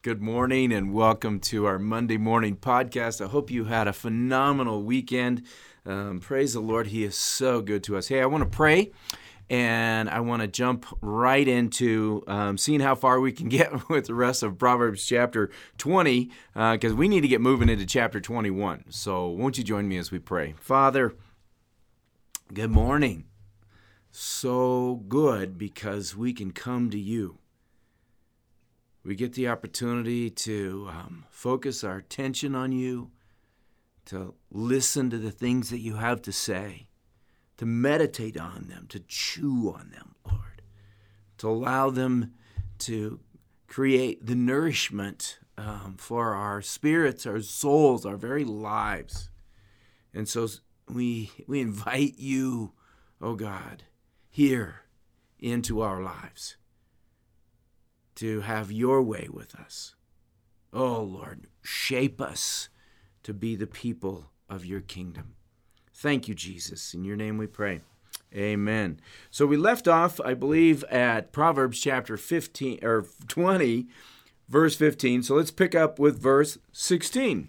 Good morning and welcome to our Monday morning podcast. I hope you had a phenomenal weekend. Praise the Lord. He is so good to us. Hey, I want to pray and I want to jump right into seeing how far we can get with the rest of Proverbs chapter 20 because we need to get moving into chapter 21. So won't you join me as we pray? Father, good morning. So good because we can come to you. We get the opportunity to focus our attention on you, to listen to the things that you have to say, to meditate on them, to chew on them, Lord, to allow them to create the nourishment for our spirits, our souls, our very lives. And so we invite you, oh God, here into our lives, to have your way with us. Oh, Lord, shape us to be the people of your kingdom. Thank you, Jesus. In your name we pray. Amen. So we left off, I believe, at Proverbs chapter 20, verse 15. So let's pick up with verse 16.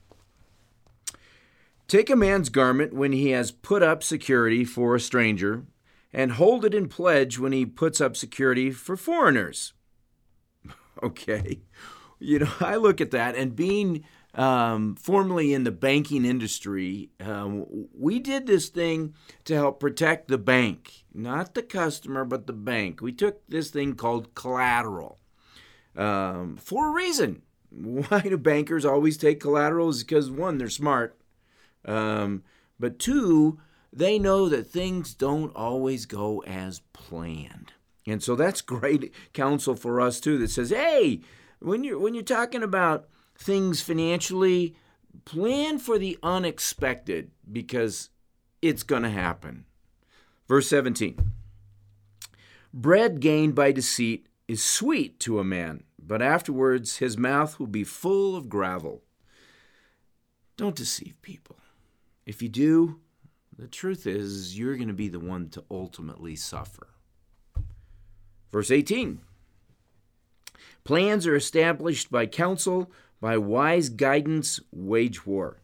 Take a man's garment when he has put up security for a stranger, and hold it in pledge when he puts up security for foreigners. Okay. I look at that, and being formerly in the banking industry, we did this thing to help protect the bank, not the customer, but the bank. We took this thing called collateral for a reason. Why do bankers always take collateral? Is because, one, they're smart, but two, they know that things don't always go as planned. And so that's great counsel for us too, that says, hey, when you're talking about things financially, plan for the unexpected because it's going to happen. Verse 17. Bread gained by deceit is sweet to a man, but afterwards his mouth will be full of gravel. Don't deceive people. If you do, the truth is you're going to be the one to ultimately suffer. Verse 18, plans are established by counsel, by wise guidance wage war.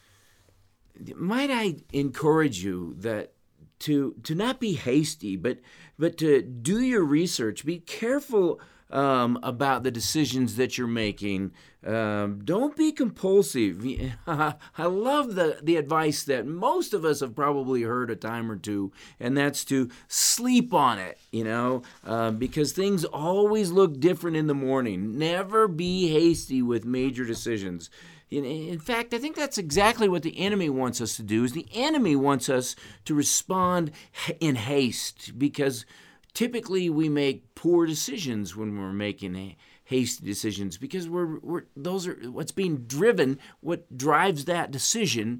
Might I encourage you that to not be hasty, but to do your research. Be careful about the decisions that you're making. Don't be compulsive. I love the advice that most of us have probably heard a time or two, and that's to sleep on it, because things always look different in the morning. Never be hasty with major decisions. In fact, I think that's exactly what the enemy wants us to do. Is the enemy wants us to respond in haste, because typically we make poor decisions when we're making hasty decisions, because those are what's being driven. What drives that decision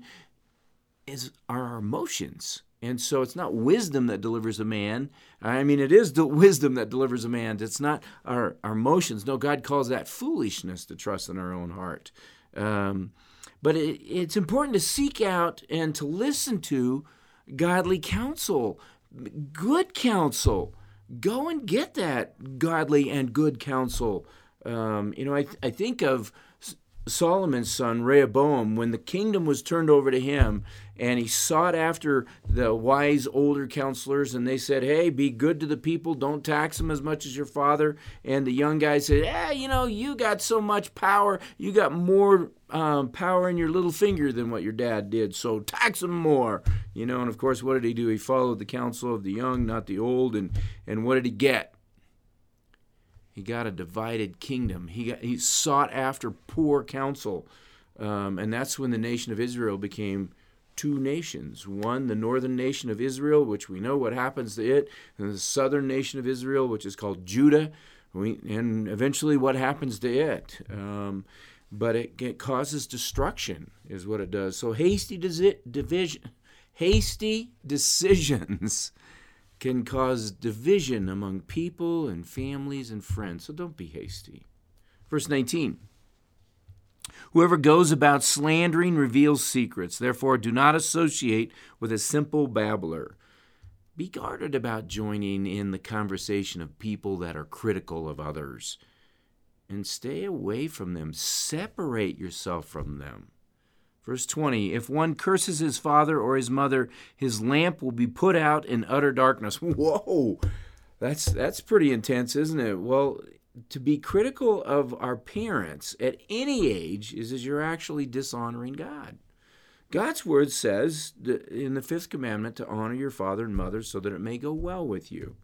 are our emotions. And so it's not wisdom that delivers a man. It is the wisdom that delivers a man. It's not our emotions. No, God calls that foolishness to trust in our own heart. But it's important to seek out and to listen to godly counsel, good counsel. Go and get that godly and good counsel. I think of Solomon's son, Rehoboam, when the kingdom was turned over to him, and he sought after the wise older counselors, and they said, hey, be good to the people, don't tax them as much as your father. And the young guy said, you got so much power, you got more power in your little finger than what your dad did, so tax them more. And of course, what did he do? He followed the counsel of the young, not the old, and what did he get? He got a divided kingdom. He sought after poor counsel. And that's when the nation of Israel became two nations. One, the northern nation of Israel, which we know what happens to it, and the southern nation of Israel, which is called Judah, and eventually what happens to it. But it causes destruction, is what it does. So hasty decisions can cause division among people and families and friends. So don't be hasty. Verse 19. Whoever goes about slandering reveals secrets. Therefore, do not associate with a simple babbler. Be guarded about joining in the conversation of people that are critical of others. and stay away from them. Separate yourself from them. Verse 20, if one curses his father or his mother, his lamp will be put out in utter darkness. Whoa, that's pretty intense, isn't it? Well, to be critical of our parents at any age is as you're actually dishonoring God. God's word says in the fifth commandment to honor your father and mother so that it may go well with you.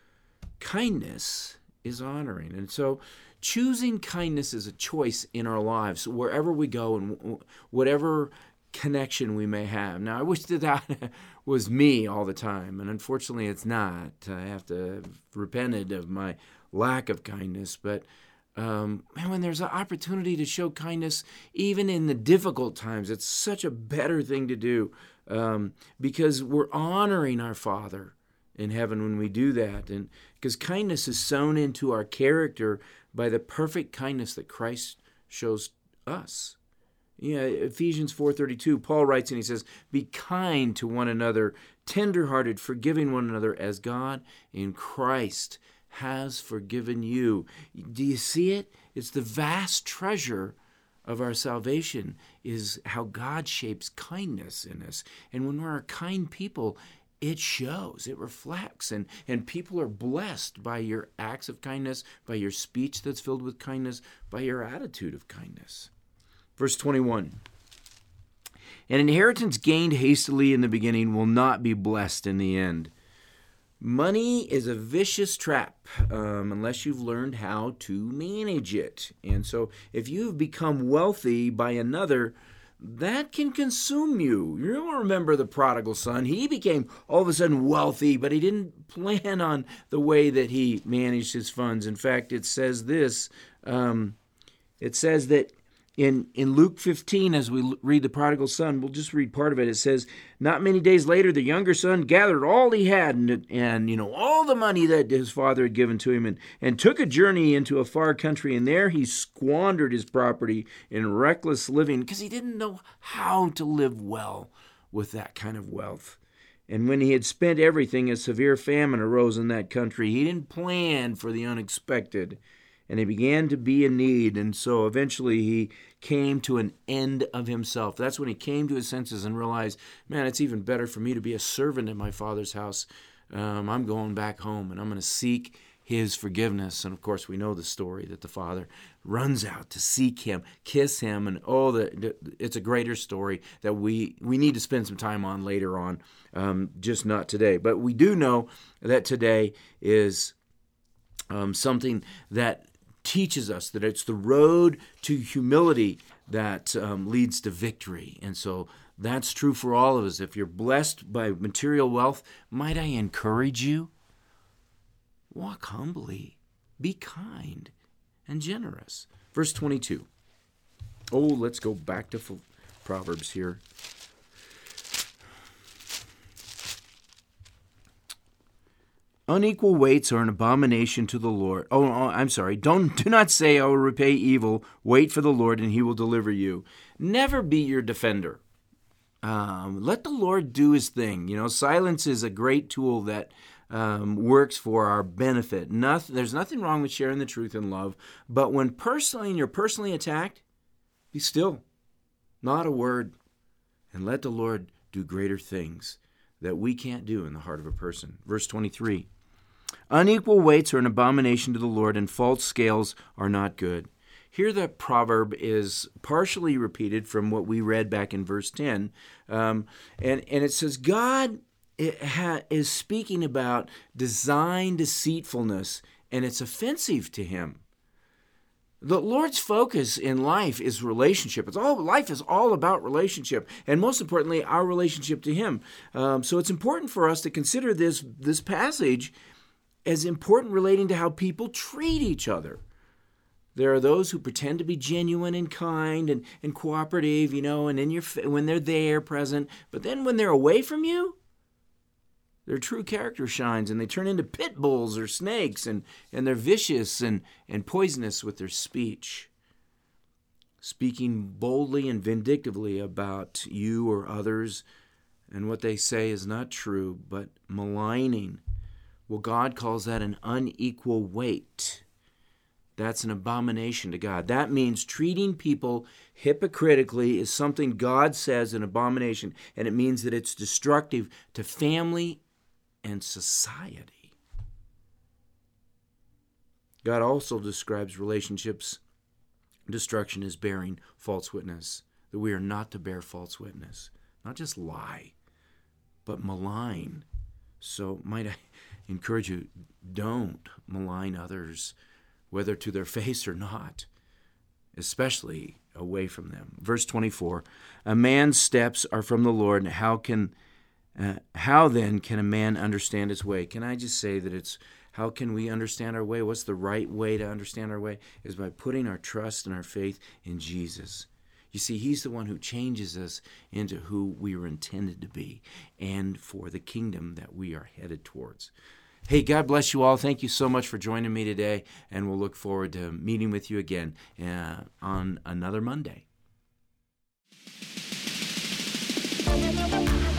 Kindness is honoring. And so choosing kindness is a choice in our lives, wherever we go and whatever connection we may have. Now, I wish that was me all the time, and unfortunately it's not. I have to have repented of my lack of kindness, but when there's an opportunity to show kindness, even in the difficult times, it's such a better thing to do because we're honoring our Father in heaven when we do that, and because kindness is sown into our character by the perfect kindness that Christ shows us. Ephesians 4:32, Paul writes and he says, be kind to one another, tenderhearted, forgiving one another as God in Christ has forgiven you. Do you see it? It's the vast treasure of our salvation is how God shapes kindness in us. And when we're a kind people, it shows, it reflects, and people are blessed by your acts of kindness, by your speech that's filled with kindness, by your attitude of kindness. Verse 21, an inheritance gained hastily in the beginning will not be blessed in the end. Money is a vicious trap unless you've learned how to manage it. And so if you've become wealthy by another, that can consume you. You don't remember the prodigal son. He became all of a sudden wealthy, but he didn't plan on the way that he managed his funds. In fact, it says this. It says that in Luke 15, as we read the prodigal son, we'll just read part of it. It says, not many days later, the younger son gathered all he had and all the money that his father had given to him and took a journey into a far country. And there he squandered his property in reckless living because he didn't know how to live well with that kind of wealth. And when he had spent everything, a severe famine arose in that country. He didn't plan for the unexpected. And he began to be in need, and so eventually he came to an end of himself. That's when he came to his senses and realized, man, it's even better for me to be a servant in my father's house. I'm going back home, and I'm going to seek his forgiveness. And, of course, we know the story that the father runs out to seek him, kiss him, and it's a greater story that we need to spend some time on later on, just not today. But we do know that today is something that teaches us that it's the road to humility that leads to victory. And so that's true for all of us. If you're blessed by material wealth, might I encourage you? Walk humbly, be kind, and generous. Verse 22. Oh, let's go back to Proverbs here. Unequal weights are an abomination to the Lord. Do not say, I will repay evil. Wait for the Lord, and he will deliver you. Never be your defender. Let the Lord do his thing. Silence is a great tool that works for our benefit. There's nothing wrong with sharing the truth in love, but when you're personally attacked, be still. Not a word. And let the Lord do greater things that we can't do in the heart of a person. Verse 23. Unequal weights are an abomination to the Lord, and false scales are not good. Here the proverb is partially repeated from what we read back in verse 10. And it says, God is speaking about design deceitfulness, and it's offensive to him. The Lord's focus in life is relationship. Life is all about relationship, and most importantly, our relationship to him. So it's important for us to consider this passage as important relating to how people treat each other. There are those who pretend to be genuine and kind and cooperative, and when they're there, present. But then when they're away from you, their true character shines, and they turn into pit bulls or snakes, and they're vicious and poisonous with their speech. Speaking boldly and vindictively about you or others, and what they say is not true, but maligning. Well, God calls that an unequal weight. that's an abomination to God. That means treating people hypocritically is something God says an abomination, and it means that it's destructive to family and society. God also describes relationships destruction as bearing false witness, that we are not to bear false witness, not just lie, but malign. So might I encourage you, don't malign others, whether to their face or not, especially away from them. Verse 24, a man's steps are from the Lord, and how then can a man understand his way? Can I just say that it's how can we understand our way? What's the right way to understand our way? Is by putting our trust and our faith in Jesus. You see, he's the one who changes us into who we were intended to be and for the kingdom that we are headed towards. Hey, God bless you all. Thank you so much for joining me today, and we'll look forward to meeting with you again on another Monday.